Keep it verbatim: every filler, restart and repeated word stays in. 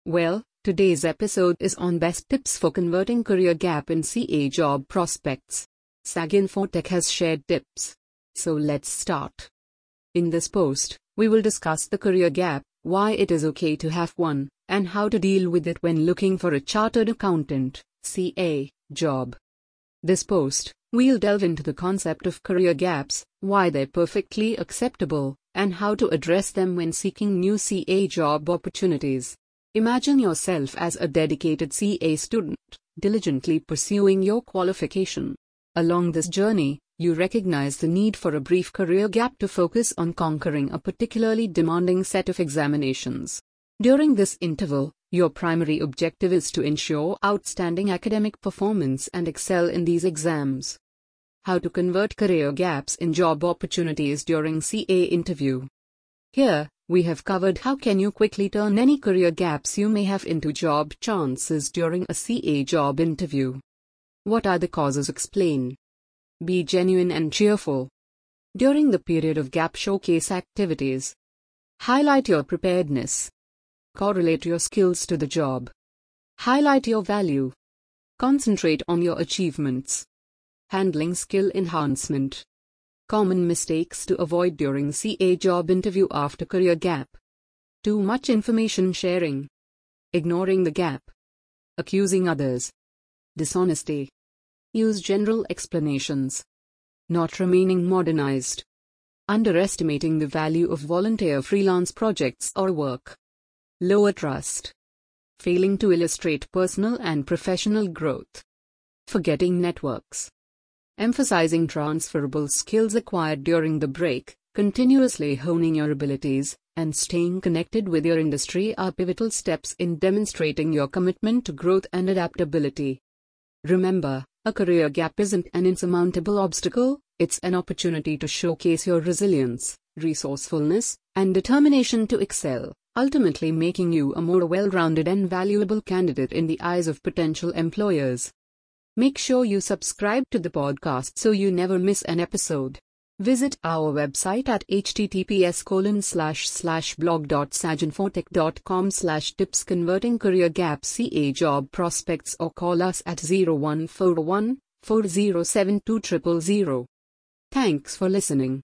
Well, today's episode is on best tips for converting career gap in C A job prospects. SagInfoTech has shared tips. So let's start. In this post, we will discuss the career gap, why it is okay to have one, and how to deal with it when looking for a chartered accountant C A job. This post, we'll delve into the concept of career gaps, why they're perfectly acceptable, and how to address them when seeking new C A job opportunities. Imagine yourself as a dedicated C A student, diligently pursuing your qualification. Along this journey, you recognize the need for a brief career gap to focus on conquering a particularly demanding set of examinations. During this interval, your primary objective is to ensure outstanding academic performance and excel in these exams. How to convert career gaps in job opportunities during C A interview. Here, we have covered how can you quickly turn any career gaps you may have into job chances during a C A job interview. What are the causes? Explain. Be genuine and cheerful. During the period of gap, showcase activities. Highlight your preparedness. Correlate your skills to the job. Highlight your value. Concentrate on your achievements. Handling skill enhancement. Common mistakes to avoid during C A job interview after career gap. Too much information sharing. Ignoring the gap. Accusing others. Dishonesty. Use general explanations. Not remaining modernized. Underestimating the value of volunteer freelance projects or work. Lower trust. Failing to illustrate personal and professional growth. Forgetting networks. Emphasizing transferable skills acquired during the break, continuously honing your abilities, and staying connected with your industry are pivotal steps in demonstrating your commitment to growth and adaptability. Remember, a career gap isn't an insurmountable obstacle, it's an opportunity to showcase your resilience, resourcefulness, and determination to excel, ultimately making you a more well-rounded and valuable candidate in the eyes of potential employers. Make sure you subscribe to the podcast so you never miss an episode. Visit our website at https colon slash slash blog dot saginfotech dot com slash tips converting career gap C A job prospects or call us at zero one four one, four zero seven two zero zero zero. Thanks for listening.